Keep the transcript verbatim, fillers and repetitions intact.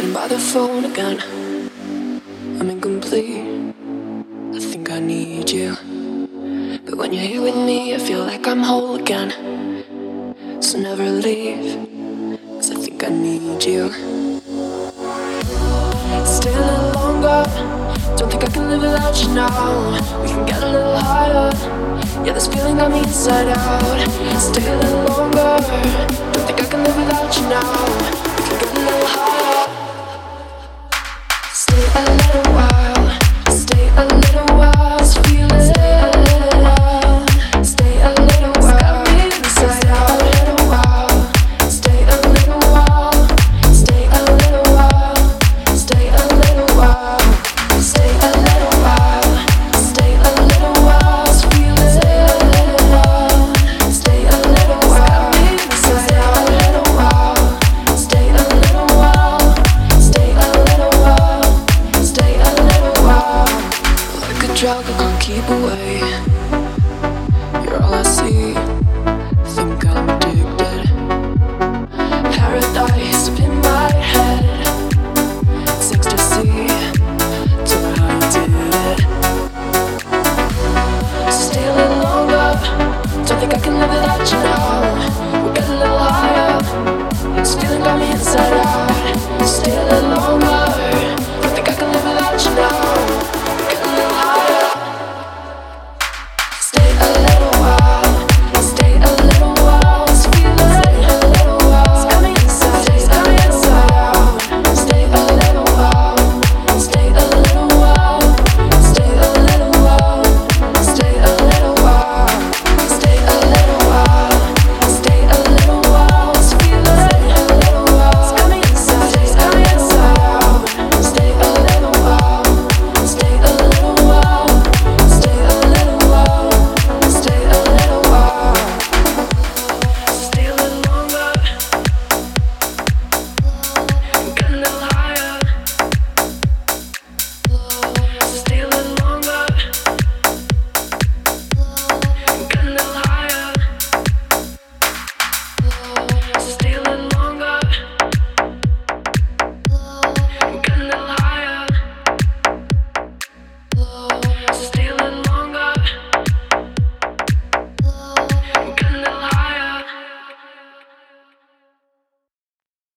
By the phone again, I'm incomplete. I think I need you, but when you're here with me, I feel like I'm whole again. So never leave, cause I think I need you. Stay a little longer, don't think I can live without you now. We can get a little higher, yeah, this feeling got me inside out. Stay a little longer,